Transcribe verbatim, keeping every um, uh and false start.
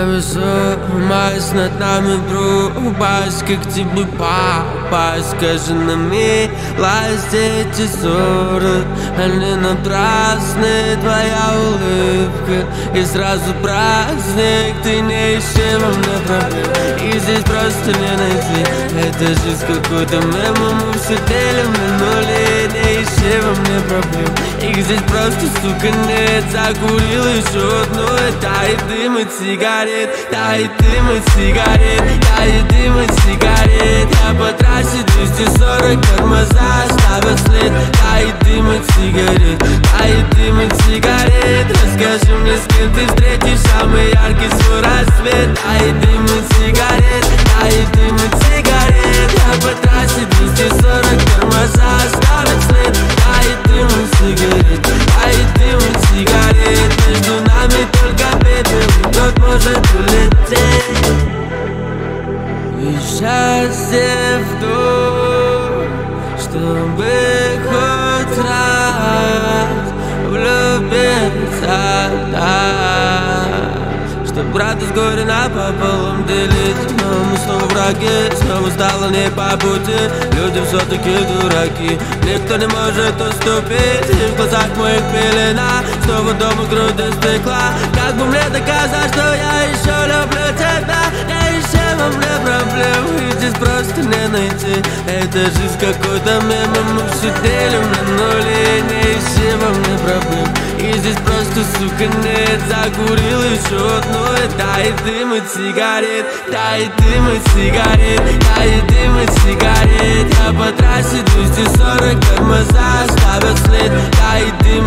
Зависимость над нами врубаешь, как тебе попасть. Скажи на милость, эти ссоры, они напрасны, твоя улыбка и сразу праздник. Ты не ищи во мне проблем, и здесь просто не найти. Это жизнь какой-то мем, мы все делим на нули. Не ищи во мне проблем, их здесь просто, сука, нет. Закурил еще одну, тает дым от сигарет, тает дым от сигарет, тает дым от сигарет. Я по трассе двести сорок, тормоза ставят след. Тает дым от сигарет, тает дым от сигарет. Расскажи мне, с кем ты встретишь самый яркий свой рассвет. Тает дым от сигарет, тает дым от сигарет. Я по трассе двести сорок, тормоза ставят след. Тает дым от сигарет, тает дым от сигарет. Между нами только пепел, тот может улететь. И счастье в том, чтобы хоть раз влюбиться так, чтоб радость горе напополам делить. Но мы снова враги, снова стало не по пути. Люди все-таки дураки, никто не может уступить. И в глазах моих пелена, снова дома груда стекла. Как бы мне доказать, что я еще люблю тебя? Я еще во мне проблем, и здесь просто не найти. Это жизнь какой-то мем, мы все делим на нули. Не ищи во мне проблем, и здесь просто, сука, нет. Закурил еще одну, тает дым от сигарет, тает дым от сигарет, тает дым от сигарет. Я по трассе двести сорок, тормоза ставят след. Тает дым